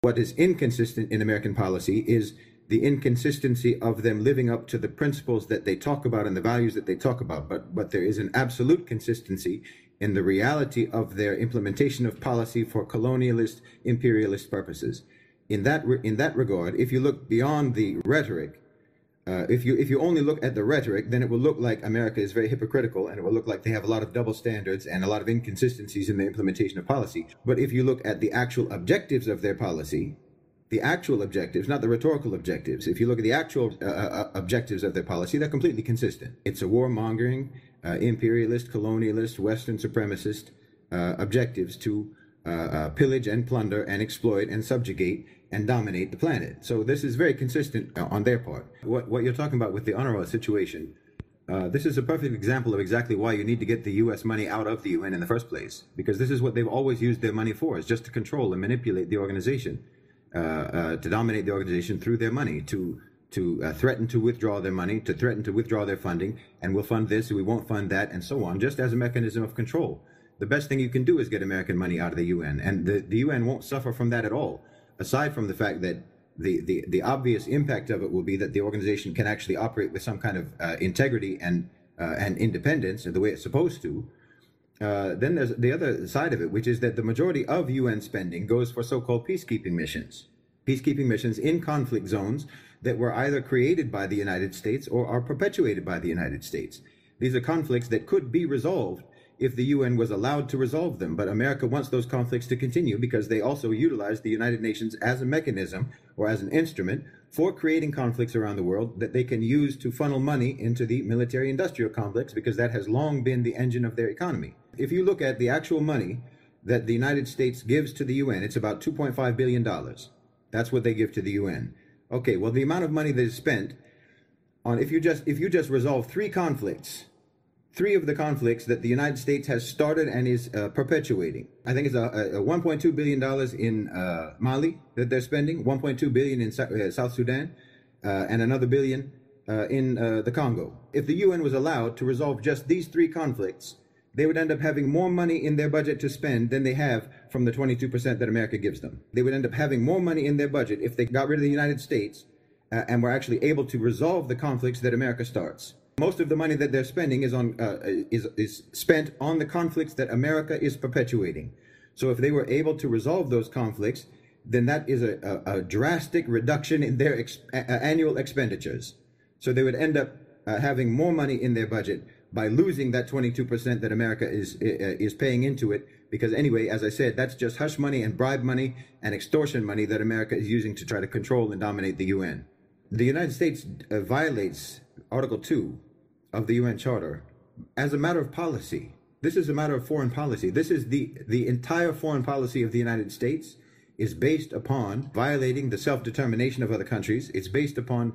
What is inconsistent in American policy is the inconsistency of them living up to the principles that they talk about and the values that they talk about. But there is an absolute consistency in the reality of their implementation of policy for colonialist, imperialist purposes. In that regard, if you look beyond the rhetoric, if you only look at the rhetoric, then it will look like America is very hypocritical, and it will look like they have a lot of double standards and a lot of inconsistencies in the implementation of policy. But if you look at the actual objectives of their policy, the actual objectives, not the rhetorical objectives, if you look at the actual objectives of their policy, they're completely consistent. It's a warmongering, imperialist, colonialist, Western supremacist objectives to pillage and plunder and exploit and subjugate and dominate the planet. So this is very consistent on their part. What you're talking about with the UNRWA situation, this is a perfect example of exactly why you need to get the U.S. money out of the UN in the first place, because this is what they've always used their money for, is just to control and manipulate the organization, to dominate the organization through their money, to threaten to withdraw their money, to threaten to withdraw their funding, and we'll fund this, we won't fund that, and so on, just as a mechanism of control. The best thing you can do is get American money out of the UN, and the UN won't suffer from that at all, aside from the fact that the obvious impact of it will be that the organization can actually operate with some kind of integrity and independence the way it's supposed to. Then there's the other side of it, which is that the majority of UN spending goes for so-called peacekeeping missions. Peacekeeping missions in conflict zones that were either created by the United States or are perpetuated by the United States. These are conflicts that could be resolved if the UN was allowed to resolve them. But America wants those conflicts to continue because they also utilize the United Nations as a mechanism or as an instrument for creating conflicts around the world that they can use to funnel money into the military-industrial complex, because that has long been the engine of their economy. If you look at the actual money that the United States gives to the UN, it's about $2.5 billion. That's what they give to the UN. Okay, well, the amount of money that is spent on, if you just resolve three of the conflicts that the United States has started and is perpetuating. I think it's a $1.2 billion in Mali that they're spending, $1.2 billion in South Sudan, and another billion in the Congo. If the UN was allowed to resolve just these three conflicts, they would end up having more money in their budget to spend than they have from the 22% that America gives them. They would end up having more money in their budget if they got rid of the United States and were actually able to resolve the conflicts that America starts. Most of the money that they're spending is spent on the conflicts that America is perpetuating. So if they were able to resolve those conflicts, then that is a drastic reduction in their annual expenditures. So they would end up having more money in their budget by losing that 22% that America is paying into it. Because anyway, as I said, that's just hush money and bribe money and extortion money that America is using to try to control and dominate the UN. The United States violates Article 2 of the UN Charter as a matter of policy. This is a matter of foreign policy. This is the entire foreign policy of the United States is based upon violating the self-determination of other countries. It's based upon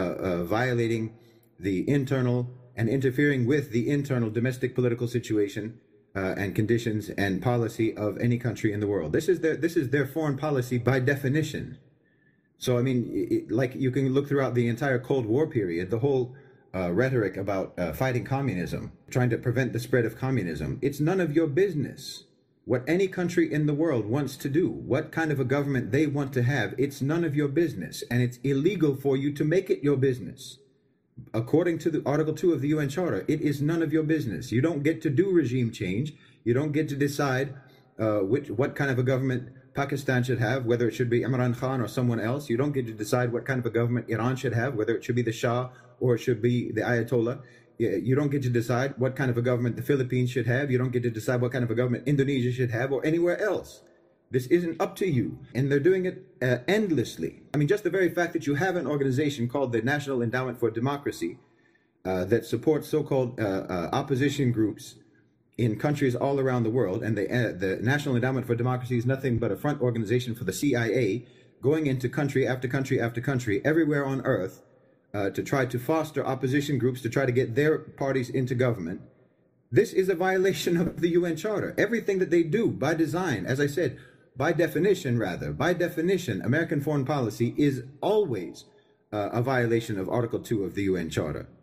violating the internal and interfering with the internal domestic political situation and conditions and policy of any country in the world. This is their foreign policy by definition. So, I mean, like you can look throughout the entire Cold War period, the whole rhetoric about fighting communism, trying to prevent the spread of communism. It's none of your business what any country in the world wants to do, what kind of a government they want to have. It's none of your business, and it's illegal for you to make it your business. According to the Article 2 of the UN Charter, it is none of your business. You don't get to do regime change. You don't get to decide what kind of a government Pakistan should have, whether it should be Imran Khan or someone else. You don't get to decide what kind of a government Iran should have, whether it should be the Shah or it should be the Ayatollah. You don't get to decide what kind of a government the Philippines should have. You don't get to decide what kind of a government Indonesia should have or anywhere else. This isn't up to you. And they're doing it endlessly. I mean, just the very fact that you have an organization called the National Endowment for Democracy that supports so-called opposition groups in countries all around the world, and the National Endowment for Democracy is nothing but a front organization for the CIA going into country after country after country everywhere on earth to try to foster opposition groups to try to get their parties into government. This is a violation of the UN Charter. Everything that they do by design, as I said, by definition, American foreign policy is always a violation of Article 2 of the UN Charter.